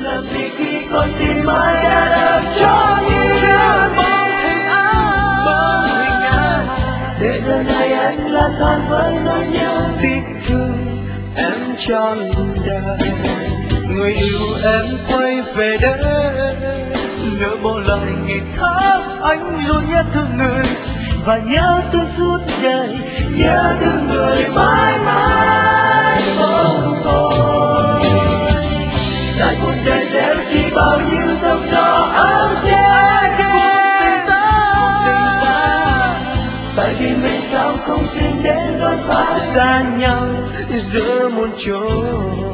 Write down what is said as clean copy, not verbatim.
làm gì khi con tim ai đã đập cho như bóng hình ai để giờ này anh là than với nỗi nhớ tiếc thương em trọn đời. Người yêu em quay về đây, nỡ bỏ lại ngày tháng anh luôn nhớ thương người và nhớ tôi suốt đời, nhớ thương người mãi mãi không thôi. Tại cuộc đời gieo chỉ bao nhiêu sóng gió ấm êm tình ta, tại vì mình sao không xin đến đôi phá xa nhau giữa muôn trốn.